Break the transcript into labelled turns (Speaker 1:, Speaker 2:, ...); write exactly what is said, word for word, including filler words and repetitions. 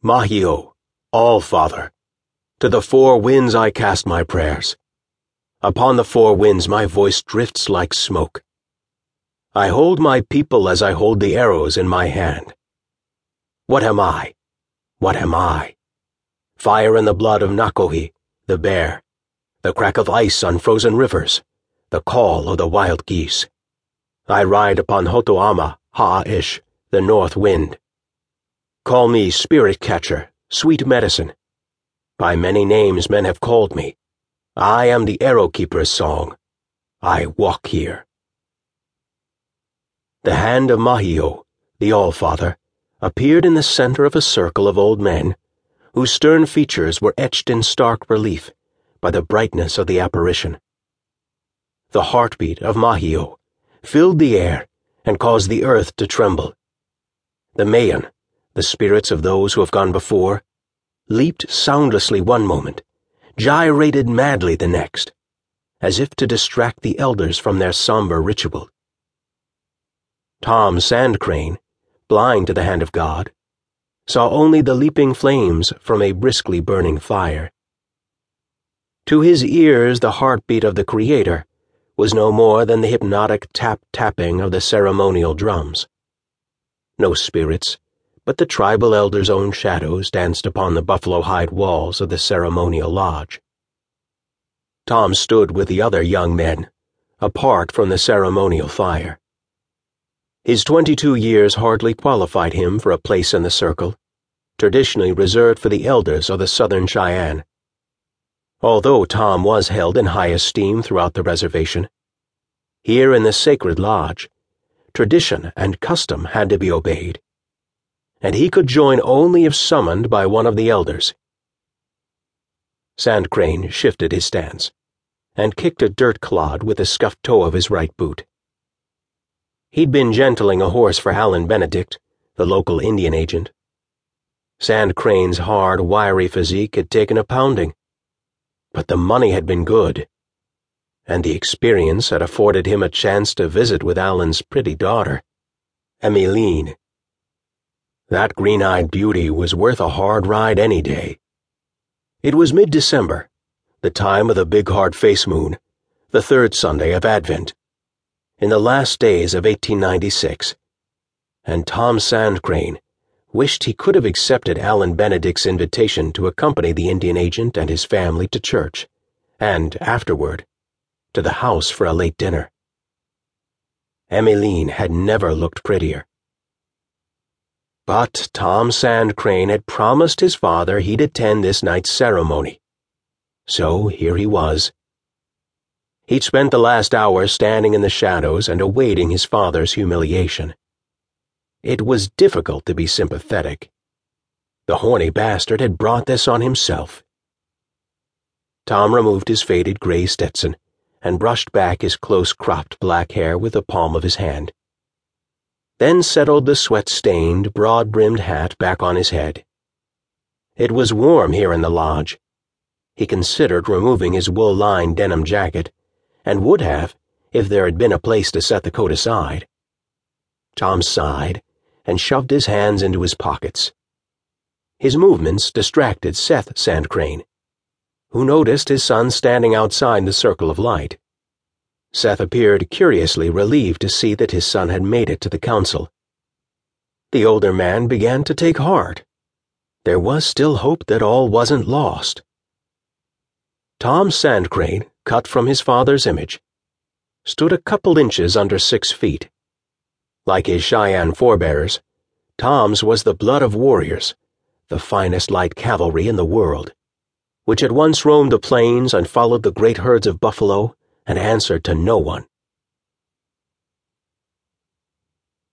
Speaker 1: Mahio, All-Father, to the four winds I cast my prayers. Upon the four winds my voice drifts like smoke. I hold my people as I hold the arrows in my hand. What am I? What am I? Fire in the blood of Nakohi, the bear, the crack of ice on frozen rivers, the call of the wild geese. I ride upon Hotoama Ha'aish, the north wind. Call me spirit catcher, sweet medicine. By many names men have called me. I am the arrow keeper's song. I walk here. The hand of Mahio, the All-Father, appeared in the center of a circle of old men, whose stern features were etched in stark relief by the brightness of the apparition. The heartbeat of Mahio filled the air and caused the earth to tremble. The Mayan, the spirits of those who have gone before, leaped soundlessly one moment, gyrated madly the next, as if to distract the elders from their somber ritual. Tom Sandcrane, blind to the hand of God, saw only the leaping flames from a briskly burning fire. To his ears the heartbeat of the Creator was no more than the hypnotic tap-tapping of the ceremonial drums. No spirits, but the tribal elders' own shadows danced upon the buffalo-hide walls of the ceremonial lodge. Tom stood with the other young men, apart from the ceremonial fire. His twenty-two years hardly qualified him for a place in the circle, traditionally reserved for the elders of the Southern Cheyenne. Although Tom was held in high esteem throughout the reservation, here in the sacred lodge, tradition and custom had to be obeyed, and he could join only if summoned by one of the elders. Sandcrane shifted his stance, and kicked a dirt clod with the scuffed toe of his right boot. He'd been gentling a horse for Alan Benedict, the local Indian agent. Sandcrane's hard, wiry physique had taken a pounding, but the money had been good, and the experience had afforded him a chance to visit with Alan's pretty daughter, Emmeline. That green-eyed beauty was worth a hard ride any day. It was mid-December, the time of the big hard face moon, the third Sunday of Advent, in the last days of eighteen ninety-six, and Tom Sandcrane wished he could have accepted Alan Benedict's invitation to accompany the Indian agent and his family to church, and, afterward, to the house for a late dinner. Emmeline had never looked prettier. But Tom Sandcrane had promised his father he'd attend this night's ceremony. So here he was. He'd spent the last hour standing in the shadows and awaiting his father's humiliation. It was difficult to be sympathetic. The horny bastard had brought this on himself. Tom removed his faded gray Stetson and brushed back his close-cropped black hair with the palm of his hand, then settled the sweat-stained, broad-brimmed hat back on his head. It was warm here in the lodge. He considered removing his wool-lined denim jacket, and would have if there had been a place to set the coat aside. Tom sighed and shoved his hands into his pockets. His movements distracted Seth Sandcrane, who noticed his son standing outside the circle of light. Seth appeared curiously relieved to see that his son had made it to the council. The older man began to take heart. There was still hope that all wasn't lost. Tom Sandcrane, cut from his father's image, stood a couple inches under six feet. Like his Cheyenne forebears, Tom's was the blood of warriors, the finest light cavalry in the world, which had once roamed the plains and followed the great herds of buffalo and answered to no one.